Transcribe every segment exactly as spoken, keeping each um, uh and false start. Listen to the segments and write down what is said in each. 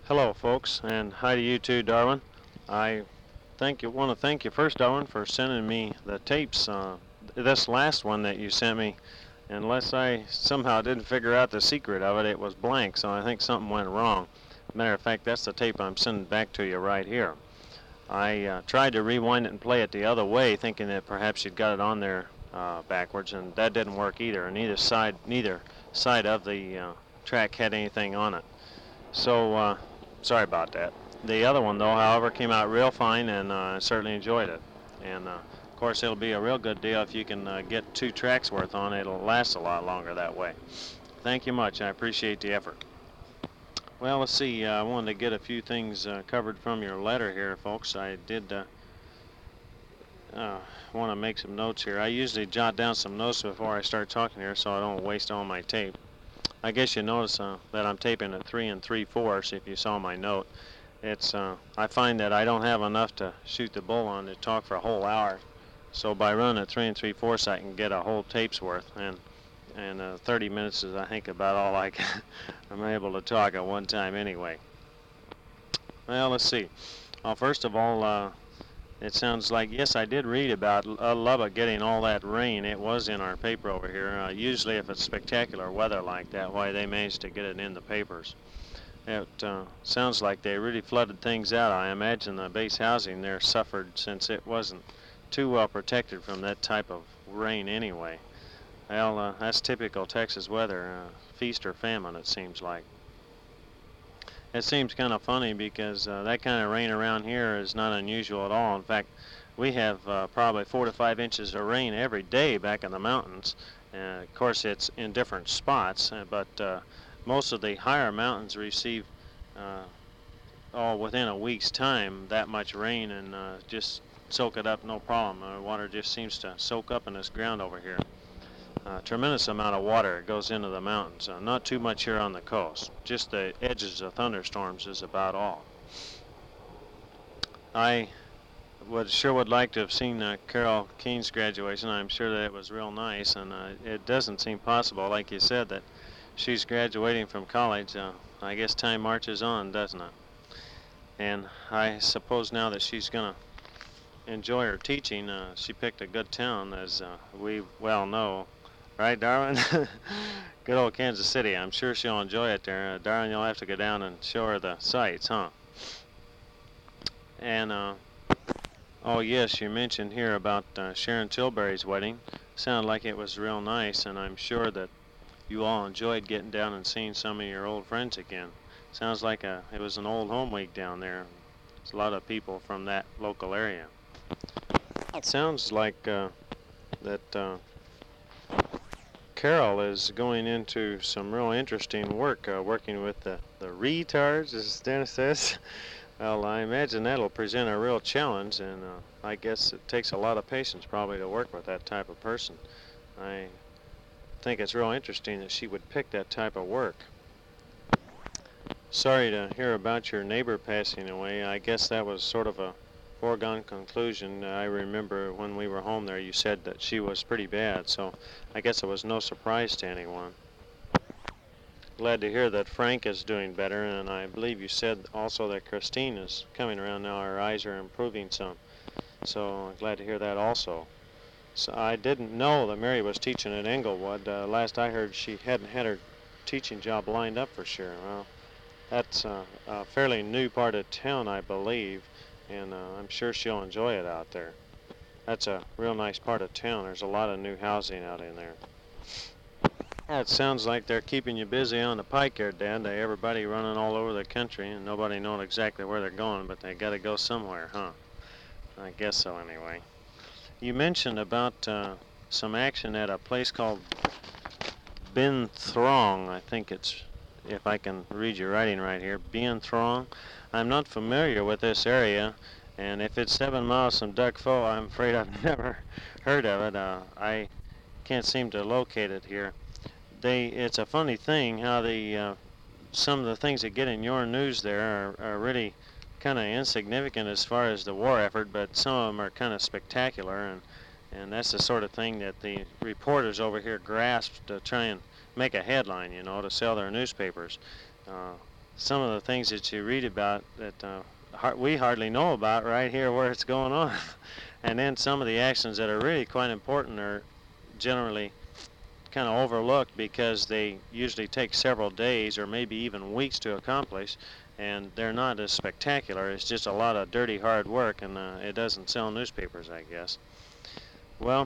Hello, folks, and hi to you too, Darwin. I thank you. Want to thank you first, Darwin, for sending me the tapes. Uh, this last one that you sent me, unless I somehow didn't figure out the secret of it, it was blank. So I think something went wrong. Matter of fact, that's the tape I'm sending back to you right here. I uh, tried to rewind it and play it the other way, thinking that perhaps you'd got it on there uh, backwards, and that didn't work either. And neither side, neither side of the uh, track had anything on it. So, uh, sorry about that. The other one, though, however, came out real fine, and uh, I certainly enjoyed it. And, uh, of course, it'll be a real good deal if you can uh, get two tracks worth on it. It'll last a lot longer that way. Thank you much. I appreciate the effort. Well, let's see. Uh, I wanted to get a few things uh, covered from your letter here, folks. I did uh, uh, want to make some notes here. I usually jot down some notes before I start talking here so I don't waste all my tape. I guess you notice uh, that I'm taping at three and three fourths. If you saw my note, it's uh, I find that I don't have enough to shoot the bull on to talk for a whole hour. So by running at three and three fourths, I can get a whole tape's worth, and and uh, thirty minutes is I think about all I can. I'm able to talk at one time anyway. Well, let's see. Well, first of all, uh, it sounds like, yes, I did read about uh, Lubbock getting all that rain. It was in our paper over here. Uh, usually if it's spectacular weather like that, why they managed to get it in the papers. It uh, sounds like they really flooded things out. I imagine the base housing there suffered since it wasn't too well protected from that type of rain anyway. Well, uh, that's typical Texas weather, uh, feast or famine, it seems like. It seems kind of funny because uh, that kind of rain around here is not unusual at all. In fact, we have uh, probably four to five inches of rain every day back in the mountains. Uh, of course, it's in different spots, uh, but uh, most of the higher mountains receive uh, all within a week's time that much rain and uh, just soak it up no problem. Uh, water just seems to soak up in this ground over here. A tremendous amount of water goes into the mountains. Uh, not too much here on the coast. Just the edges of thunderstorms is about all. I would sure would like to have seen uh, Carol Keene's graduation. I'm sure that it was real nice, and uh, it doesn't seem possible, like you said, that she's graduating from college. Uh, I guess time marches on, doesn't it? And I suppose now that she's going to enjoy her teaching, uh, she picked a good town, as uh, we well know. Right, Darwin? Good old Kansas City. I'm sure she'll enjoy it there. Uh, Darwin, you'll have to go down and show her the sights, huh? And, uh, oh, yes, you mentioned here about uh, Sharon Tilbury's wedding. Sounded like it was real nice, and I'm sure that you all enjoyed getting down and seeing some of your old friends again. Sounds like a, it was an old home week down there. There's a lot of people from that local area. It sounds like uh, that... Uh, Carol is going into some real interesting work, uh, working with the, the retards, as Dennis says. Well, I imagine that'll present a real challenge, and uh, I guess it takes a lot of patience probably to work with that type of person. I think it's real interesting that she would pick that type of work. Sorry to hear about your neighbor passing away. I guess that was sort of a foregone conclusion. I remember when we were home there, you said that she was pretty bad, so I guess it was no surprise to anyone. Glad to hear that Frank is doing better, and I believe you said also that Christine is coming around now. Her eyes are improving some, so I'm glad to hear that also. So I didn't know that Mary was teaching at Englewood. Uh, last I heard, she hadn't had her teaching job lined up for sure. Well, that's uh, a fairly new part of town, I believe, and uh, I'm sure she'll enjoy it out there. That's a real nice part of town. There's a lot of new housing out in there. Yeah, it sounds like they're keeping you busy on the pike there, Dad. They, everybody running all over the country, and nobody knowing exactly where they're going, but they got to go somewhere, huh? I guess so, anyway. You mentioned about uh, some action at a place called Ben Throng. I think it's, if I can read your writing right here, Ben Throng. I'm not familiar with this area, and if it's seven miles from Duck Fo, I'm afraid I've never heard of it. Uh, I can't seem to locate it here. They, it's a funny thing how the uh, some of the things that get in your news there are, are really kind of insignificant as far as the war effort, but some of them are kind of spectacular, and and that's the sort of thing that the reporters over here grasp to try and make a headline, you know, to sell their newspapers. Uh, some of the things that you read about that uh, har- we hardly know about right here where it's going on. And then some of the actions that are really quite important are generally kind of overlooked because they usually take several days or maybe even weeks to accomplish, and they're not as spectacular. It's just a lot of dirty hard work, and uh, it doesn't sell newspapers, I guess. Well,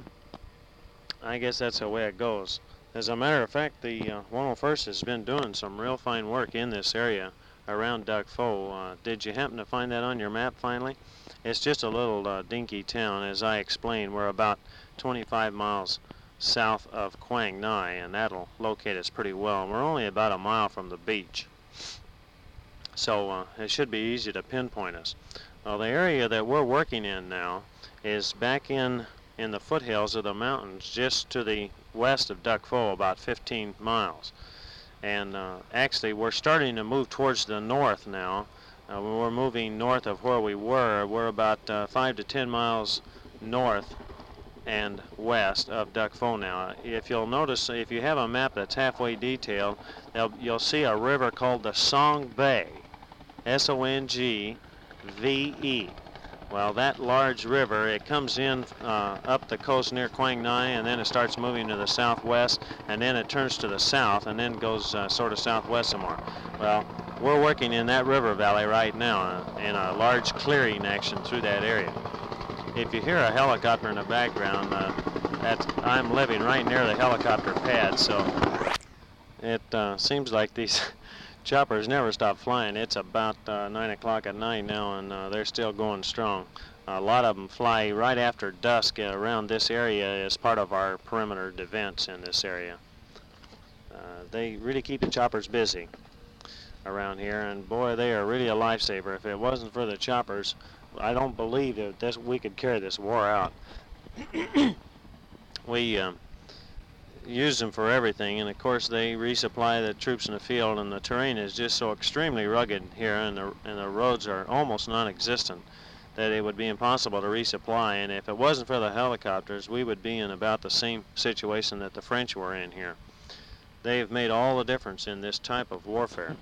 I guess that's the way it goes. As a matter of fact, the uh, one oh first has been doing some real fine work in this area around Duck Foe. Uh, did you happen to find that on your map finally? It's just a little uh, dinky town. As I explained, we're about twenty-five miles south of Quang Ngai, and that'll locate us pretty well. We're only about a mile from the beach, so uh, it should be easy to pinpoint us. Well, the area that we're working in now is back in in the foothills of the mountains just to the west of Duck Foe, about fifteen miles. And uh, actually we're starting to move towards the north now. Uh, we're moving north of where we were. We're about uh, five to ten miles north and west of Duck Foe now. If you'll notice, if you have a map that's halfway detailed, you'll see a river called the Song Bay, S O N G V E. Well, that large river, it comes in uh, up the coast near Quang Ngai, and then it starts moving to the southwest, and then it turns to the south, and then goes uh, sort of southwest some more. Well, we're working in that river valley right now uh, in a large clearing action through that area. If you hear a helicopter in the background, uh, that's, I'm living right near the helicopter pad, so it uh, seems like these choppers never stop flying. It's about uh, nine o'clock at night now, and uh, they're still going strong. A lot of them fly right after dusk uh, around this area as part of our perimeter defense in this area. Uh, they really keep the choppers busy around here, and boy, they are really a lifesaver. If it wasn't for the choppers, I don't believe that this, we could carry this war out. we um, use them for everything, and of course they resupply the troops in the field, and the terrain is just so extremely rugged here, and the, and the roads are almost non-existent, that it would be impossible to resupply. And if it wasn't for the helicopters, we would be in about the same situation that the French were in here. They've made all the difference in this type of warfare.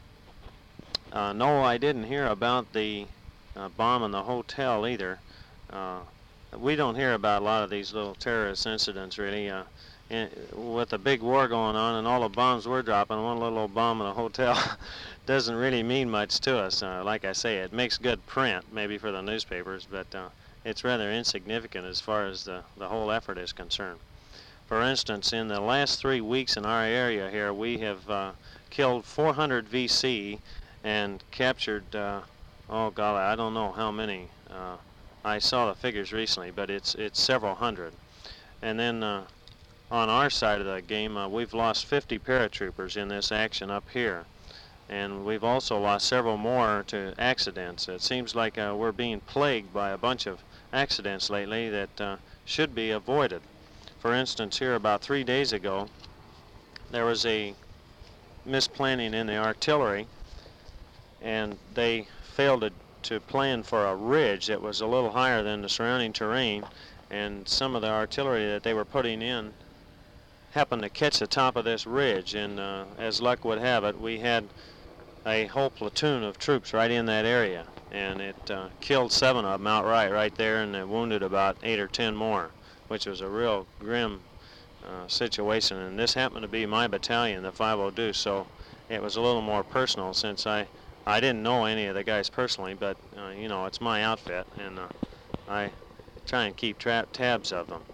Uh, no, I didn't hear about the uh, bomb in the hotel either. Uh, we don't hear about a lot of these little terrorist incidents really. Uh, in, with the big war going on and all the bombs we're dropping, one little old bomb in a hotel doesn't really mean much to us. Uh, like I say, it makes good print maybe for the newspapers, but uh, it's rather insignificant as far as the, the whole effort is concerned. For instance, in the last three weeks in our area here, we have uh, killed four hundred V C and captured, uh, oh golly, I don't know how many. Uh, I saw the figures recently, but it's it's several hundred. And then uh, on our side of the game, uh, we've lost fifty paratroopers in this action up here. And we've also lost several more to accidents. It seems like uh, we're being plagued by a bunch of accidents lately that uh, should be avoided. For instance, here about three days ago, there was a misplanning in the artillery, and they failed to, to plan for a ridge that was a little higher than the surrounding terrain, and some of the artillery that they were putting in happened to catch the top of this ridge, and uh, as luck would have it, we had a whole platoon of troops right in that area, and it uh, killed seven of them outright right there, and it wounded about eight or ten more, which was a real grim uh, situation. And this happened to be my battalion, the five oh Deuce, so it was a little more personal since I I didn't know any of the guys personally, but uh, you know, it's my outfit, and uh, I try and keep tra tabs of them.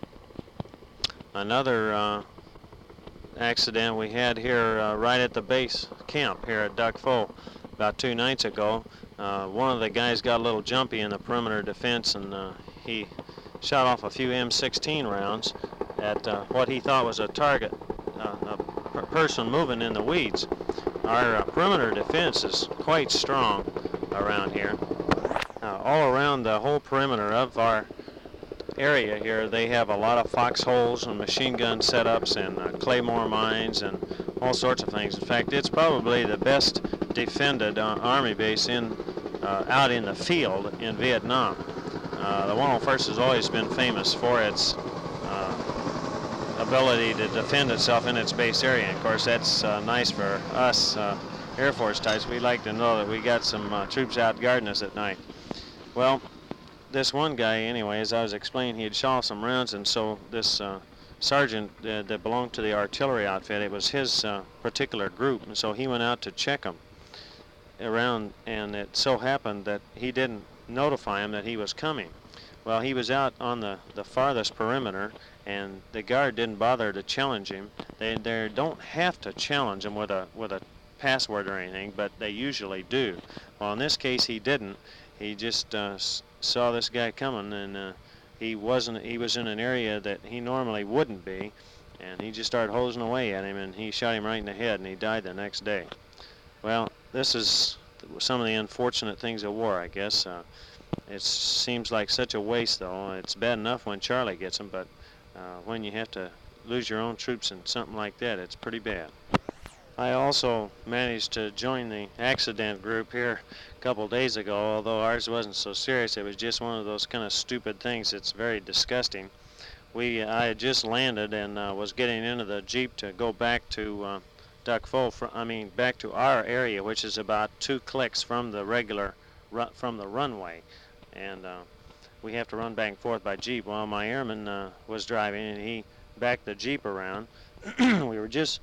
Another uh, accident we had here uh, right at the base camp here at Duck Foe about two nights ago. Uh, one of the guys got a little jumpy in the perimeter defense, and uh, he shot off a few M sixteen rounds at uh, what he thought was a target, uh, a per person moving in the weeds. Our uh, perimeter defense is quite strong around here. Uh, all around the whole perimeter of our area here, they have a lot of foxholes and machine gun setups and uh, claymore mines and all sorts of things. In fact, it's probably the best defended uh, army base in uh, out in the field in Vietnam. Uh, the one oh first has always been famous for its uh, ability to defend itself in its base area. Of course, that's uh, nice for us uh, Air Force types, we like to know that we got some uh, troops out guarding us at night. Well, this one guy, anyway, as I was explaining, he had shot some rounds, and so this uh, sergeant uh, that belonged to the artillery outfit, it was his uh, particular group, and so he went out to check them around, and it so happened that he didn't notify him that he was coming. Well, he was out on the, the farthest perimeter, and the guard didn't bother to challenge him. They, they don't have to challenge him with a with a password or anything, but they usually do. Well, in this case, he didn't. He just uh, s saw this guy coming, and uh, he wasn't. He was in an area that he normally wouldn't be, and he just started hosing away at him, and he shot him right in the head, and he died the next day. Well, this is some of the unfortunate things of war, I guess. Uh, it seems like such a waste, though. It's bad enough when Charlie gets them, but uh, when you have to lose your own troops in something like that, it's pretty bad. I also managed to join the accident group here a couple days ago, although ours wasn't so serious. It was just one of those kind of stupid things that's very disgusting. We, I had just landed and uh, was getting into the Jeep to go back to uh, Duck Foe, fr I mean back to our area, which is about two clicks from the regular, ru from the runway. And uh, we have to run back and forth by Jeep. While my airman uh, was driving, and he backed the Jeep around. We were just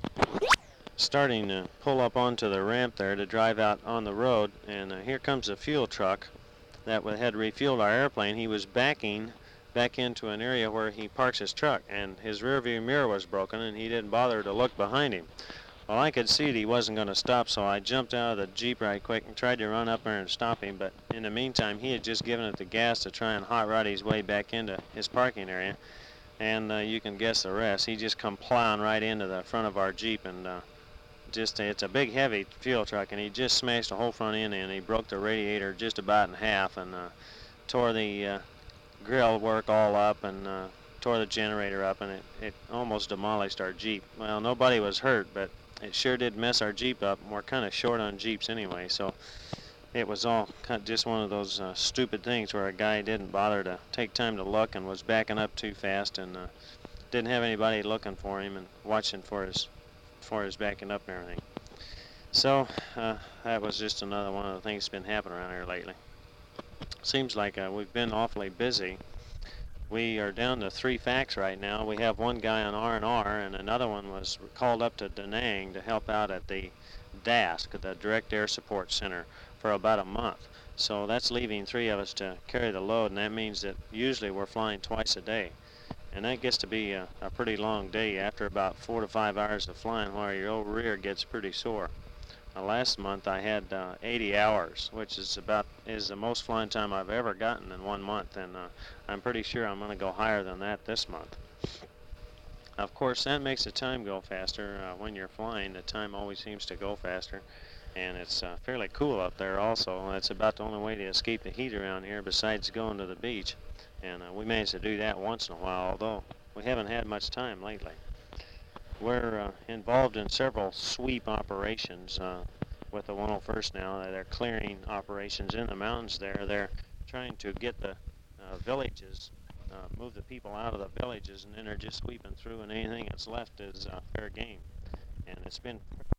starting to pull up onto the ramp there to drive out on the road, and uh, here comes a fuel truck that had refueled our airplane. He was backing back into an area where he parks his truck, and his rear view mirror was broken, and he didn't bother to look behind him. Well, I could see that he wasn't going to stop, so I jumped out of the Jeep right quick and tried to run up there and stop him, but in the meantime he had just given it the gas to try and hot rod his way back into his parking area, and uh, you can guess the rest. He just come plowing right into the front of our Jeep, and uh, just it's a big heavy fuel truck, and he just smashed the whole front end in. He broke the radiator just about in half, and uh, tore the uh, grill work all up, and uh, tore the generator up, and it, it almost demolished our Jeep. Well, nobody was hurt, but it sure did mess our Jeep up. We're kind of short on Jeeps anyway, so it was all kind of just one of those uh, stupid things where a guy didn't bother to take time to look and was backing up too fast, and uh, didn't have anybody looking for him and watching for his for his backing up and everything. So uh, that was just another one of the things that's been happening around here lately. Seems like uh, we've been awfully busy. We are down to three facts right now. We have one guy on R and R, and another one was called up to Da Nang to help out at the D A S C, the Direct Air Support Center, for about a month. So that's leaving three of us to carry the load, and that means that usually we're flying twice a day. And that gets to be a, a pretty long day after about four to five hours of flying, where your old rear gets pretty sore. Uh, last month I had uh, eighty hours, which is about is the most flying time I've ever gotten in one month, and uh, I'm pretty sure I'm going to go higher than that this month. Of course, that makes the time go faster. Uh, when you're flying, the time always seems to go faster, and it's uh, fairly cool up there also. It's about the only way to escape the heat around here besides going to the beach, and uh, we managed to do that once in a while, although we haven't had much time lately. We're uh, involved in several sweep operations uh, with the one oh first now. They're clearing operations in the mountains there. They're trying to get the uh, villages, uh, move the people out of the villages, and then they're just sweeping through, and anything that's left is uh, fair game. And it's been